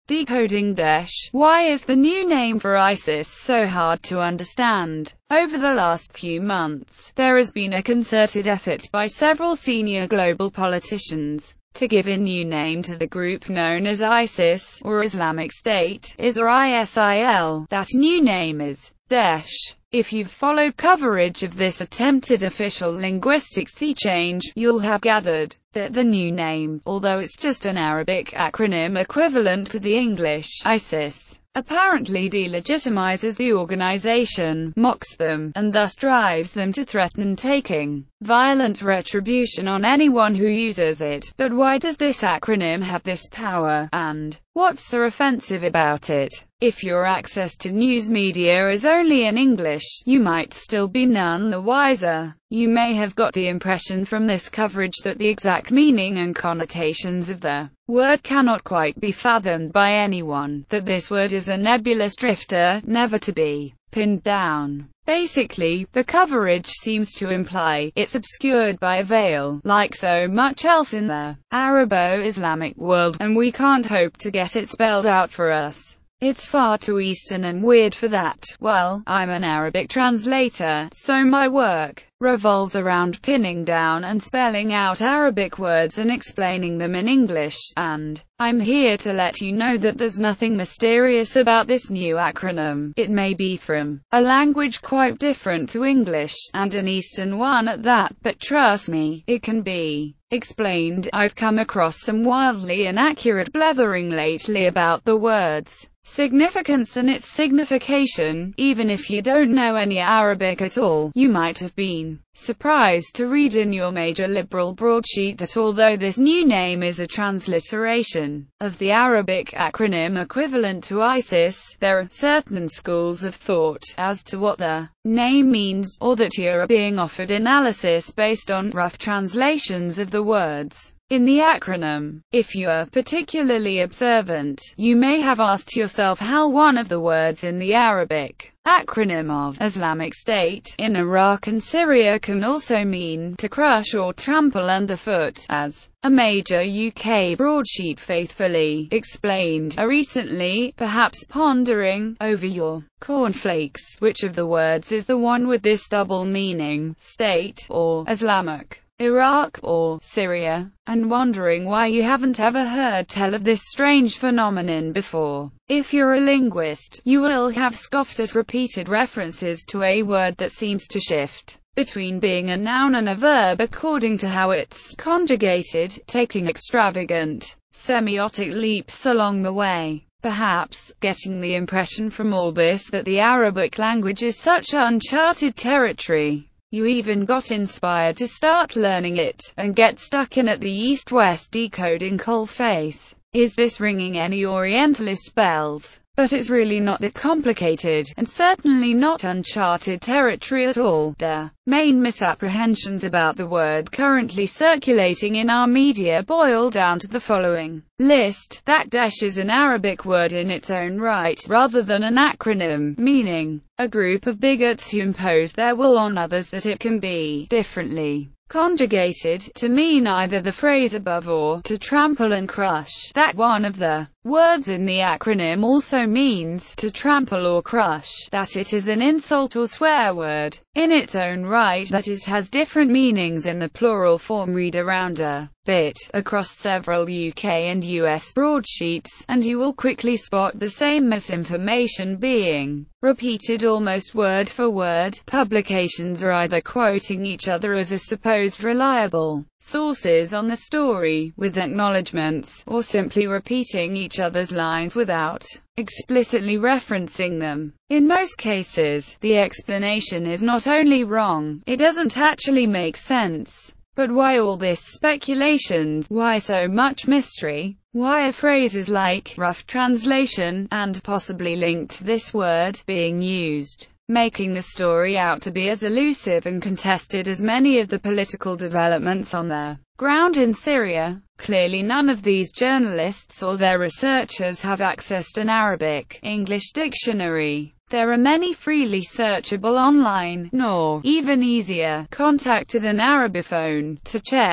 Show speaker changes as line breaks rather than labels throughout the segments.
Decoding Daesh. Why is the new name for ISIS so hard to understand? Over the last few months, there has been a concerted effort by several senior global politicians to give a new name to the group known as ISIS, or Islamic State, or ISIL. That new name is Daesh. If you've followed coverage of this attempted official linguistic sea change, you'll have gathered that the new name, although it's just an Arabic acronym equivalent to the English ISIS, apparently delegitimizes the organization, mocks them, and thus drives them to threaten taking violent retribution on anyone who uses it. But why does this acronym have this power, and what's so offensive about it? If your access to news media is only in English, you might still be none the wiser. You may have got the impression from this coverage that the exact meaning and connotations of the word cannot quite be fathomed by anyone, that this word is a nebulous drifter, never to be pinned down. Basically, the coverage seems to imply it's obscured by a veil, like so much else in the Arabo-Islamic world, and we can't hope to get it spelled out for us. It's far too Eastern and weird for that. Well, I'm an Arabic translator, so my work revolves around pinning down and spelling out Arabic words and explaining them in English, and I'm here to let you know that there's nothing mysterious about this new acronym. It may be from a language quite different to English, and an Eastern one at that, but trust me, it can be explained. I've come across some wildly inaccurate blethering lately about the word's significance and its signification. Even if you don't know any Arabic at all, you might have been surprised to read in your major liberal broadsheet that although this new name is a transliteration of the Arabic acronym equivalent to ISIS, there are certain schools of thought as to what the name means, or that you are being offered analysis based on rough translations of the words in the acronym. If you are particularly observant, you may have asked yourself how one of the words in the Arabic acronym of Islamic State in Iraq and Syria can also mean to crush or trample underfoot, as a major UK broadsheet faithfully explained recently. Perhaps pondering over your cornflakes, which of the words is the one with this double meaning, state, or Islamic, Iraq, or Syria, and wondering why you haven't ever heard tell of this strange phenomenon before. If you're a linguist, you will have scoffed at repeated references to a word that seems to shift between being a noun and a verb according to how it's conjugated, taking extravagant semiotic leaps along the way. Perhaps getting the impression from all this that the Arabic language is such uncharted territory. You even got inspired to start learning it, and get stuck in at the East-West decoding coalface. Is this ringing any Orientalist bells? But it's really not that complicated, and certainly not uncharted territory at all. The main misapprehensions about the word currently circulating in our media boil down to the following list: that Daesh is an Arabic word in its own right, rather than an acronym, meaning a group of bigots who impose their will on others, that it can be differently conjugated to mean either the phrase above or to trample and crush. That one of the words in the acronym also means to trample or crush. That it is an insult or swear word in its own right, that it has different meanings in the plural form. Read around a bit across several UK and US broadsheets, and you will quickly spot the same misinformation being repeated almost word for word. Publications are either quoting each other as a supposed reliable sources on the story, with acknowledgements, or simply repeating each other's lines without explicitly referencing them. In most cases, the explanation is not only wrong, it doesn't actually make sense. But why all this speculation? Why so much mystery? Why are phrases like rough translation and possibly linked to this word being used, making the story out to be as elusive and contested as many of the political developments on the ground in Syria? Clearly none of these journalists or their researchers have accessed an Arabic-English dictionary. There are many freely searchable online, nor, even easier, contacted an Arabophone to check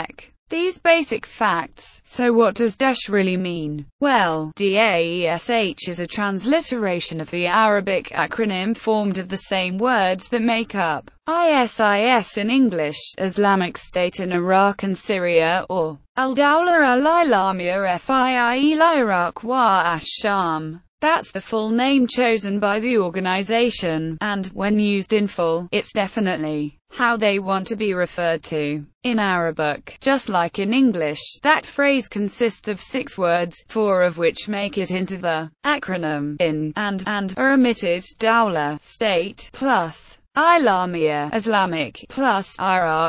these basic facts. So what does Daesh really mean? Well, DAESH is a transliteration of the Arabic acronym formed of the same words that make up ISIS in English, Islamic State in Iraq and Syria, or Al-Dawla al-Islamiyya FII Iraq wa ash-Sham. That's the full name chosen by the organization, and, when used in full, it's definitely how they want to be referred to. In Arabic, just like in English, that phrase consists of 6 words, 4 of which make it into the acronym in and are omitted: Dawla, state, plus Islamiyya, Islamic, plus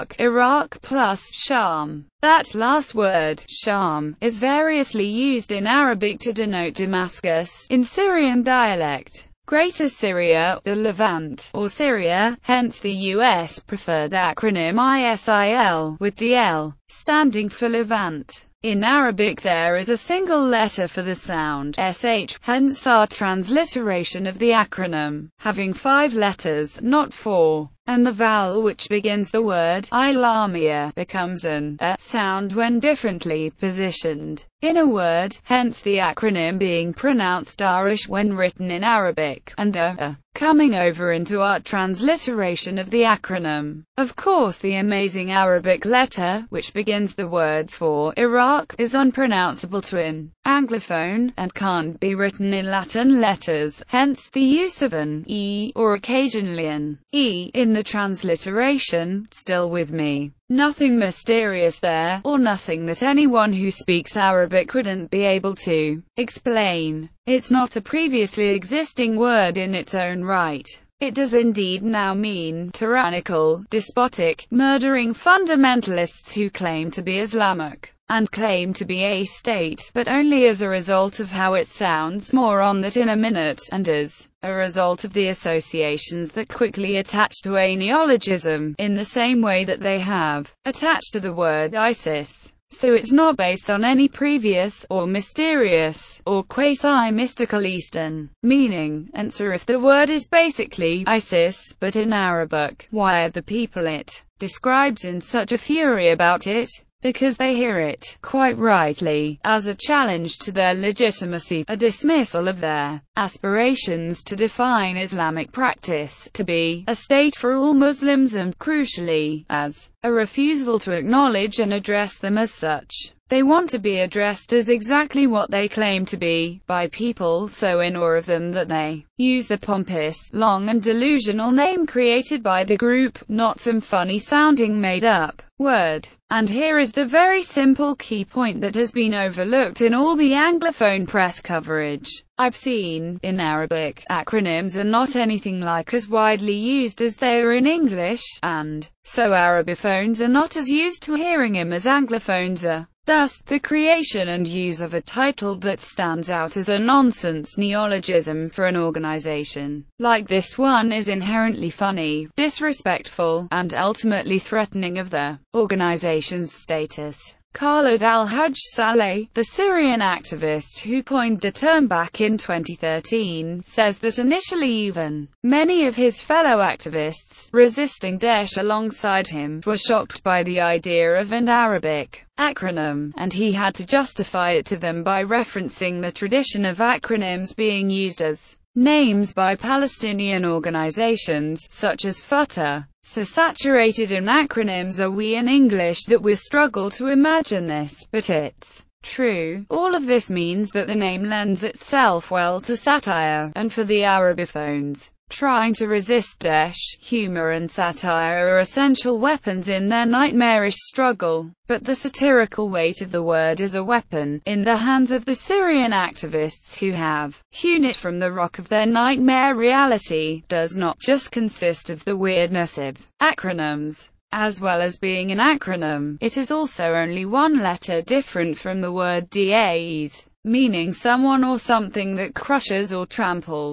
Iraq plus Sham. That last word, Sham, is variously used in Arabic to denote Damascus, in Syrian dialect, Greater Syria, the Levant, or Syria, hence the US preferred acronym ISIL, with the L standing for Levant. In Arabic there is a single letter for the sound, sh, hence our transliteration of the acronym, having 5 letters, not 4. And the vowel which begins the word, Islamiyya, becomes an a sound when differently positioned in a word, hence the acronym being pronounced Daesh when written in Arabic, and the a coming over into our transliteration of the acronym. Of course the amazing Arabic letter, which begins the word for Iraq, is unpronounceable to an Anglophone, and can't be written in Latin letters, hence the use of an e, or occasionally an e, in the transliteration. Still with me? Nothing mysterious there, or nothing that anyone who speaks Arabic wouldn't be able to explain. It's not a previously existing word in its own right. It does indeed now mean tyrannical, despotic, murdering fundamentalists who claim to be Islamic and claim to be a state, but only as a result of how it sounds. More on that in a minute, and as a result of the associations that quickly attach to a neologism, in the same way that they have attached to the word ISIS. So it's not based on any previous, or mysterious, or quasi-mystical Eastern meaning. Answer: if the word is basically ISIS, but in Arabic, why are the people it describes in such a fury about it? Because they hear it, quite rightly, as a challenge to their legitimacy, a dismissal of their aspirations to define Islamic practice to be a state for all Muslims, and, crucially, as a refusal to acknowledge and address them as such. They want to be addressed as exactly what they claim to be, by people so in awe of them that they use the pompous, long and delusional name created by the group, not some funny-sounding made-up word. And here is the very simple key point that has been overlooked in all the Anglophone press coverage I've seen. In Arabic, acronyms are not anything like as widely used as they are in English, and so Arabophones are not as used to hearing them as Anglophones are. Thus, the creation and use of a title that stands out as a nonsense neologism for an organization like this one is inherently funny, disrespectful, and ultimately threatening of the organization's status. Khaled al-Hajj Saleh, the Syrian activist who coined the term back in 2013, says that initially even many of his fellow activists resisting Daesh alongside him were shocked by the idea of an Arabic acronym, and he had to justify it to them by referencing the tradition of acronyms being used as names by Palestinian organizations, such as Fatah. So saturated in acronyms are we in English that we struggle to imagine this, but it's true. All of this means that the name lends itself well to satire, and for the Arabophones trying to resist Daesh, humor and satire are essential weapons in their nightmarish struggle. But the satirical weight of the word as a weapon, in the hands of the Syrian activists who have hewn it from the rock of their nightmare reality, does not just consist of the weirdness of acronyms. As well as being an acronym, it is also only one letter different from the word DAES, meaning someone or something that crushes or tramples.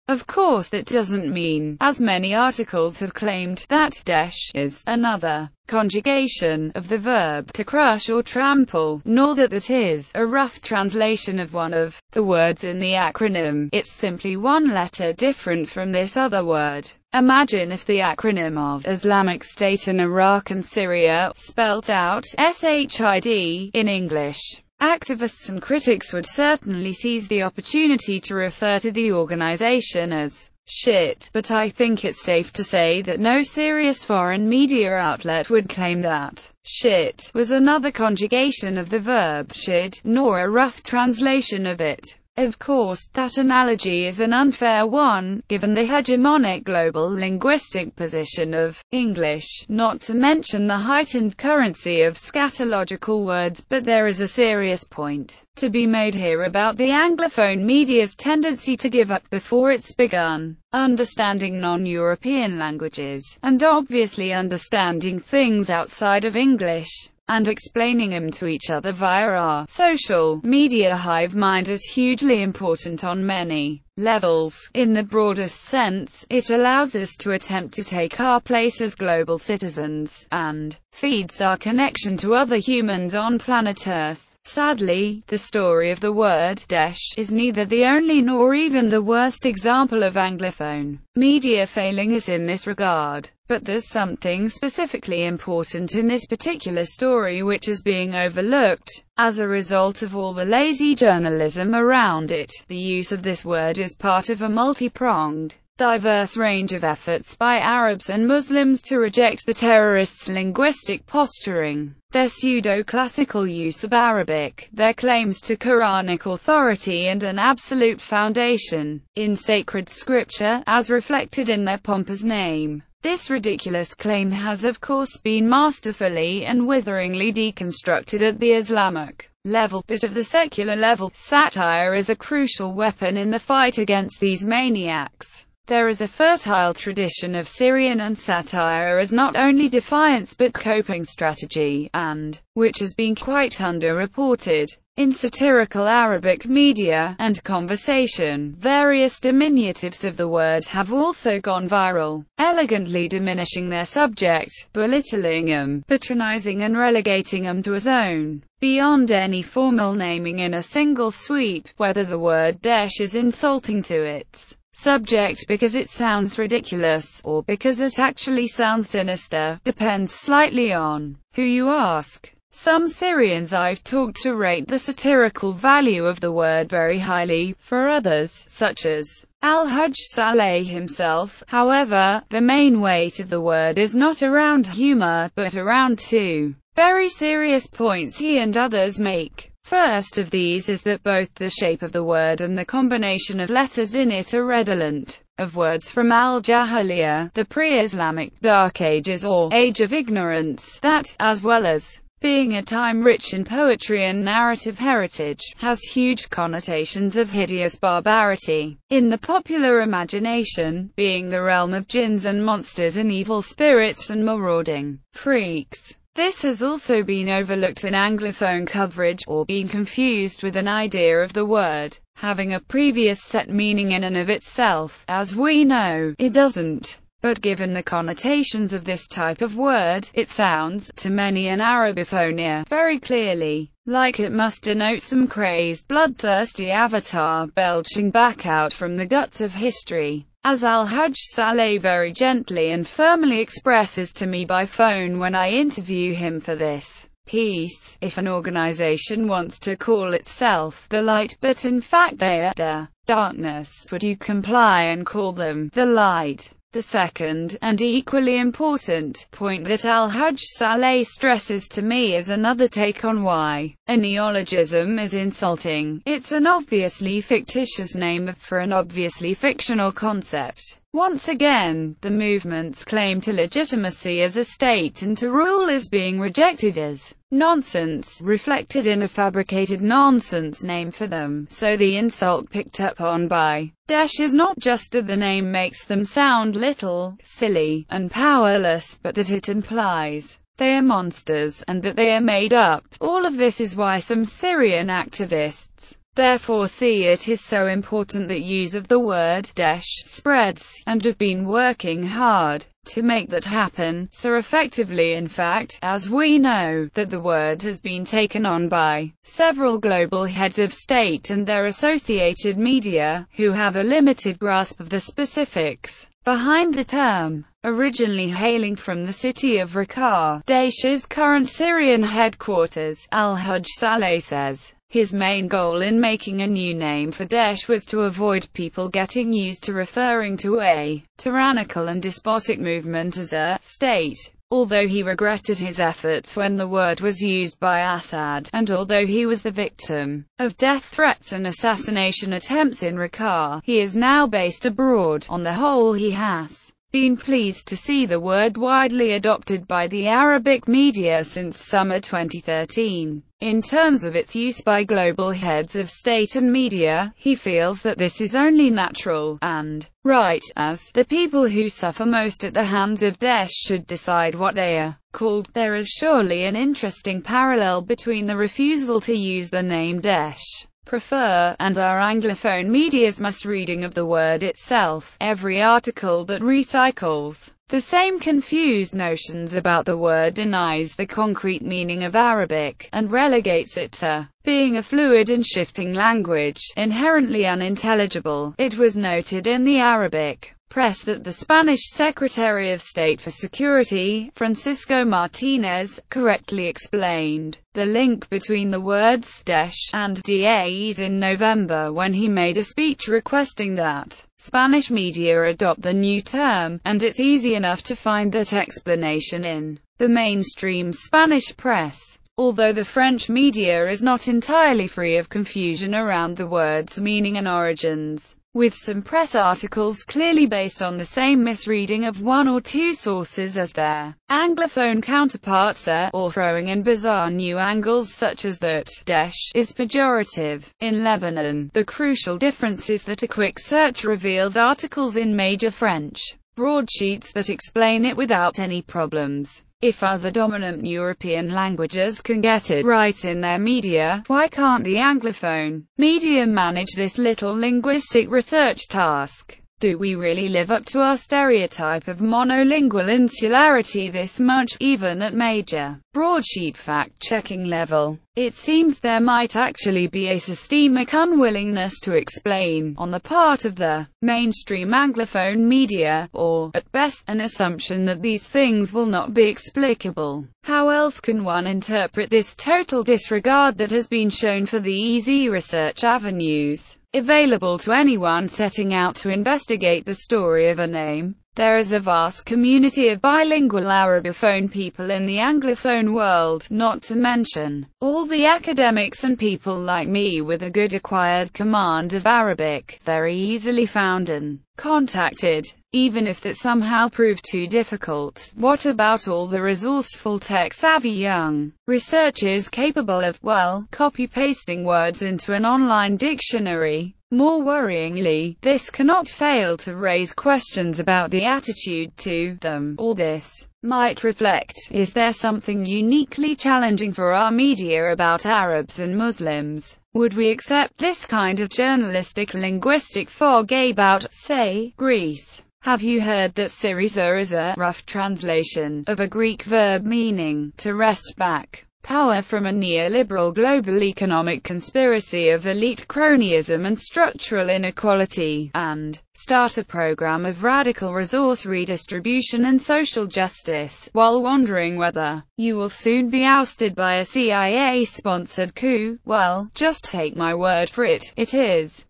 Of course that doesn't mean, as many articles have claimed, that dash is another conjugation of the verb to crush or trample, nor that that is a rough translation of one of the words in the acronym. It's simply one letter different from this other word. Imagine if the acronym of Islamic State in Iraq and Syria spelt out SHID in English. Activists and critics would certainly seize the opportunity to refer to the organization as shit, but I think it's safe to say that no serious foreign media outlet would claim that shit was another conjugation of the verb shid, nor a rough translation of it. Of course, that analogy is an unfair one, given the hegemonic global linguistic position of English, not to mention the heightened currency of scatological words, but there is a serious point to be made here about the Anglophone media's tendency to give up before it's begun understanding non-European languages, and obviously understanding things outside of English, and explaining them to each other via our social media hive mind is hugely important on many levels. In the broadest sense, it allows us to attempt to take our place as global citizens, and feeds our connection to other humans on planet Earth. Sadly, the story of the word dash is neither the only nor even the worst example of Anglophone media failing us in this regard. But there's something specifically important in this particular story which is being overlooked. As a result of all the lazy journalism around it, the use of this word is part of a multi-pronged, diverse range of efforts by Arabs and Muslims to reject the terrorists' linguistic posturing, their pseudo-classical use of Arabic, their claims to Quranic authority and an absolute foundation in sacred scripture, as reflected in their pompous name. This ridiculous claim has of course been masterfully and witheringly deconstructed at the Islamic level, but at the secular level, satire is a crucial weapon in the fight against these maniacs. There is a fertile tradition of Syrian and satire as not only defiance but coping strategy, and which has been quite underreported. In satirical Arabic media and conversation, various diminutives of the word have also gone viral, elegantly diminishing their subject, belittling them, patronizing and relegating them to a zone beyond any formal naming in a single sweep. Whether the word dash is insulting to its subject because it sounds ridiculous, or because it actually sounds sinister, depends slightly on who you ask. Some Syrians I've talked to rate the satirical value of the word very highly. For others, such as Al-Hajj Saleh himself, however, the main weight of the word is not around humor, but around two very serious points he and others make. First of these is that both the shape of the word and the combination of letters in it are redolent of words from Al-Jahiliyyah, the pre-Islamic Dark Ages or Age of Ignorance, that, as well as being a time rich in poetry and narrative heritage, has huge connotations of hideous barbarity in the popular imagination, being the realm of jinns and monsters and evil spirits and marauding freaks. This has also been overlooked in Anglophone coverage, or been confused with an idea of the word having a previous set meaning in and of itself. As we know, it doesn't. But given the connotations of this type of word, it sounds, to many an Arabophone ear, very clearly like it must denote some crazed, bloodthirsty avatar belching back out from the guts of history. As Al-Hajj Saleh very gently and firmly expresses to me by phone when I interview him for this piece, if an organization wants to call itself the light, but in fact they are the darkness, would you comply and call them the light? The second, and equally important, point that Al-Hajj Saleh stresses to me is another take on why a neologism is insulting. It's an obviously fictitious name for an obviously fictional concept. Once again, the movement's claim to legitimacy as a state and to rule is being rejected as nonsense, reflected in a fabricated nonsense name for them. So the insult picked up on by Daesh is not just that the name makes them sound little, silly, and powerless, but that it implies they are monsters, and that they are made up. All of this is why some Syrian activists Therefore it is so important that use of the word Daesh spreads, and have been working hard to make that happen, so effectively in fact, as we know, that the word has been taken on by several global heads of state and their associated media, who have a limited grasp of the specifics behind the term. Originally hailing from the city of Raqqa, Daesh's current Syrian headquarters, Al-Hajj Saleh says, his main goal in making a new name for Daesh was to avoid people getting used to referring to a tyrannical and despotic movement as a state. Although he regretted his efforts when the word was used by Assad, and although he was the victim of death threats and assassination attempts in Raqqa, he is now based abroad. On the whole, he has been pleased to see the word widely adopted by the Arabic media since summer 2013. In terms of its use by global heads of state and media, he feels that this is only natural and right, as the people who suffer most at the hands of Daesh should decide what they are called. There is surely an interesting parallel between the refusal to use the name Daesh and our Anglophone media's misreading of the word itself. Every article that recycles the same confused notions about the word denies the concrete meaning of Arabic, and relegates it to being a fluid and shifting language, inherently unintelligible. It was noted in the Arabic press that the Spanish Secretary of State for Security, Francisco Martinez, correctly explained the link between the words Daesh and Daesh in November when he made a speech requesting that Spanish media adopt the new term, and it's easy enough to find that explanation in the mainstream Spanish press. Although the French media is not entirely free of confusion around the word's meaning and origins, with some press articles clearly based on the same misreading of one or two sources as their Anglophone counterparts are, or throwing in bizarre new angles such as that Daesh is pejorative in Lebanon. The crucial difference is that a quick search reveals articles in major French broadsheets that explain it without any problems. If other dominant European languages can get it right in their media, why can't the Anglophone media manage this little linguistic research task? Do we really live up to our stereotype of monolingual insularity this much, even at major broadsheet fact-checking level? It seems there might actually be a systemic unwillingness to explain, on the part of the mainstream Anglophone media, or, at best, an assumption that these things will not be explicable. How else can one interpret this total disregard that has been shown for the easy research avenues available to anyone setting out to investigate the story of a name? There is a vast community of bilingual Arabophone people in the Anglophone world, not to mention all the academics and people like me with a good acquired command of Arabic, very easily found and contacted. Even if that somehow proved too difficult, what about all the resourceful tech-savvy young researchers capable of, well, copy-pasting words into an online dictionary? More worryingly, this cannot fail to raise questions about the attitude to them. All this might reflect, is there something uniquely challenging for our media about Arabs and Muslims? Would we accept this kind of journalistic linguistic fog about, say, Greece? Have you heard that Syriza is a rough translation of a Greek verb meaning to wrest back power from a neoliberal global economic conspiracy of elite cronyism and structural inequality, and start a program of radical resource redistribution and social justice, while wondering whether you will soon be ousted by a CIA-sponsored coup? Well, just take my word for it, it is.